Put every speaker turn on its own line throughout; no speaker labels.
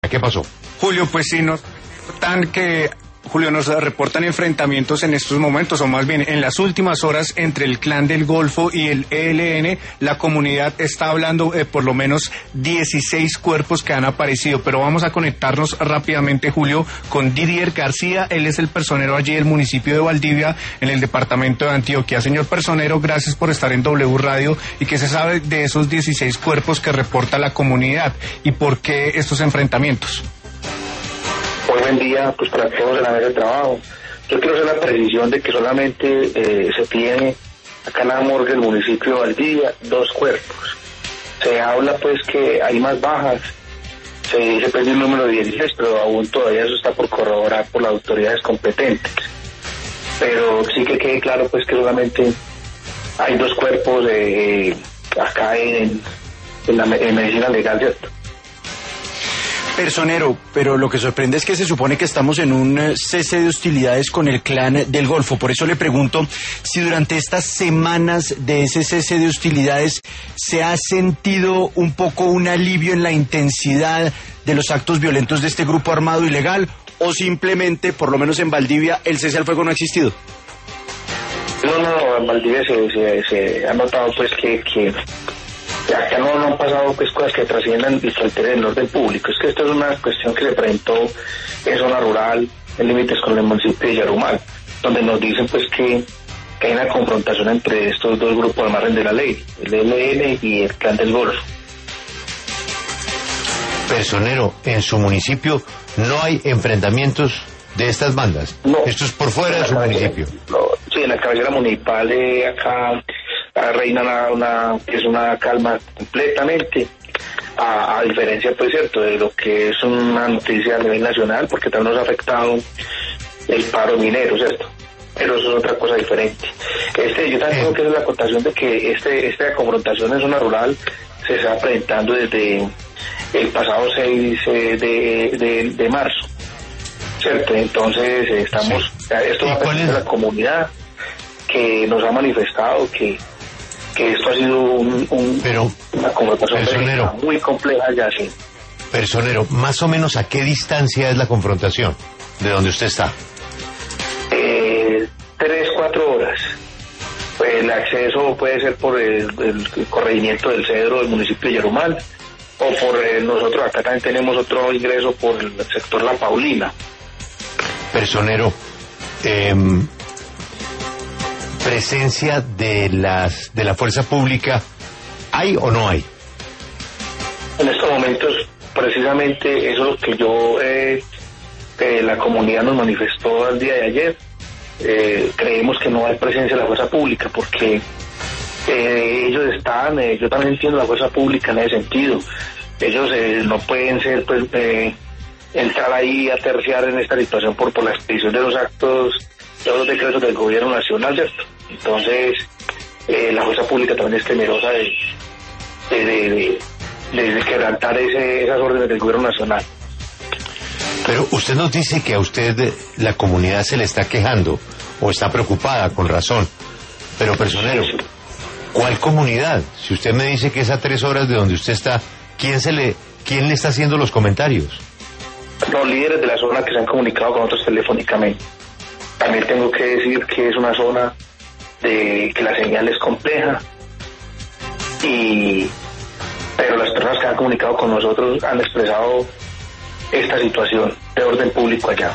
¿Qué pasó?
Julio, pues sí, nos reportan enfrentamientos en estos momentos, o más bien en las últimas horas, entre el Clan del Golfo y el ELN. La comunidad está hablando de por lo menos 16 cuerpos que han aparecido, pero vamos a conectarnos rápidamente, Julio, con Didier García. Él es el personero allí del municipio de Valdivia, en el departamento de Antioquia. Señor personero, gracias por estar en W Radio. ¿Y qué se sabe de esos 16 cuerpos que reporta la comunidad y por qué estos enfrentamientos?
Hoy en día, pues para todos en la mesa de trabajo, yo quiero hacer la precisión de que solamente se tiene acá en la morgue del municipio de Valdivia 2 cuerpos. Se habla pues que hay más bajas, se dice pues el número de 16, pero aún todavía eso está por corroborar por las autoridades competentes. Pero sí que quede claro pues que solamente hay 2 cuerpos acá en medicina legal, ¿cierto?
Personero, pero lo que sorprende es que se supone que estamos en un cese de hostilidades con el Clan del Golfo. Por eso le pregunto si durante estas semanas de ese cese de hostilidades se ha sentido un poco un alivio en la intensidad de los actos violentos de este grupo armado ilegal, o simplemente, por lo menos en Valdivia, el cese al fuego no ha existido.
No, en Valdivia se ha notado pues que acá no han pasado pues cosas que trasciendan y que alteren el orden público. Es que esto es una cuestión que se presentó en zona rural, en límites con el municipio de Yarumal, donde nos dicen pues que hay una confrontación entre estos 2 grupos al margen de la ley, el ELN y el Clan del Golfo.
Personero, en su municipio no hay enfrentamientos de estas bandas.
No.
Esto es por fuera de su municipio.
No, sí, en la cabecera municipal acá reina una calma completamente, a diferencia pues cierto de lo que es una noticia a nivel nacional, porque también nos ha afectado el paro minero, cierto, pero eso es otra cosa diferente. Yo también tengo que hacer la acotación de que esta confrontación en zona rural se está presentando desde el pasado 6 de marzo, cierto. Entonces estamos, esto va a permitir a la comunidad que nos ha manifestado que esto ha sido una confrontación muy compleja ya, sí.
Personero, más o menos ¿a qué distancia es la confrontación de donde usted está?
3-4 horas. Pues el acceso puede ser por el corregimiento del Cedro del municipio de Yarumal, o por nosotros acá también tenemos otro ingreso por el sector La Paulina.
Personero, presencia de la fuerza pública, ¿hay o no hay?
En estos momentos, precisamente eso es lo que yo, la comunidad nos manifestó el día de ayer. Creemos que no hay presencia de la fuerza pública porque ellos están, yo también entiendo la fuerza pública en ese sentido. Ellos no pueden ser, pues, entrar ahí a terciar en esta situación por la expedición de los actos, de los decretos del gobierno nacional, ¿cierto? Entonces, la fuerza pública también es temerosa de quebrantar esas órdenes del gobierno nacional.
Pero usted nos dice que a usted la comunidad se le está quejando o está preocupada, con razón. Pero, personero, ¿cuál comunidad? Si usted me dice que es a 3 horas de donde usted está, ¿quién le está haciendo los comentarios?
Los líderes de la zona que se han comunicado con nosotros telefónicamente. También tengo que decir que es una zona que la señal es compleja, pero las personas que han comunicado con nosotros han expresado esta situación de orden público allá.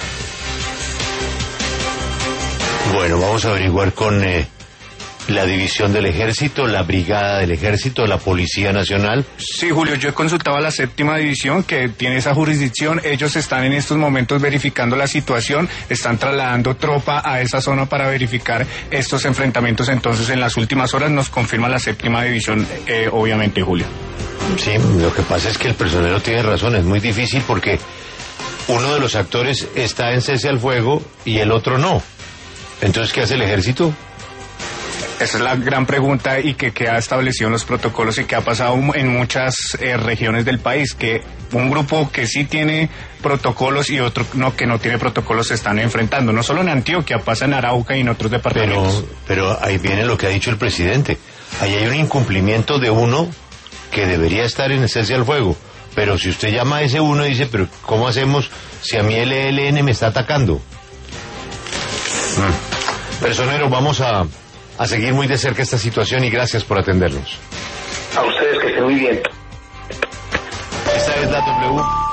Bueno, vamos a averiguar con la división del ejército, la brigada del ejército, la Policía Nacional.
Sí, Julio, yo he consultado a la 7ª división que tiene esa jurisdicción. Ellos están en estos momentos verificando la situación, están trasladando tropa a esa zona para verificar estos enfrentamientos. Entonces, en las últimas horas nos confirma la 7ª división, obviamente, Julio.
Sí, lo que pasa es que el personero tiene razón, es muy difícil porque uno de los actores está en cese al fuego y el otro no. Entonces, ¿qué hace el ejército?
Esa es la gran pregunta y que ha establecido en los protocolos y que ha pasado en muchas regiones del país, que un grupo que sí tiene protocolos y otro que no tiene protocolos se están enfrentando, no solo en Antioquia, pasa en Arauca y en otros departamentos.
Pero ahí viene lo que ha dicho el presidente, ahí hay un incumplimiento de uno que debería estar en cese al fuego,
Pero si usted llama a ese uno y dice, pero ¿cómo hacemos si a mí el ELN me está atacando? Personeros, vamos a seguir muy de cerca esta situación y gracias por atendernos.
A ustedes, que estén muy bien.
Esta es la W.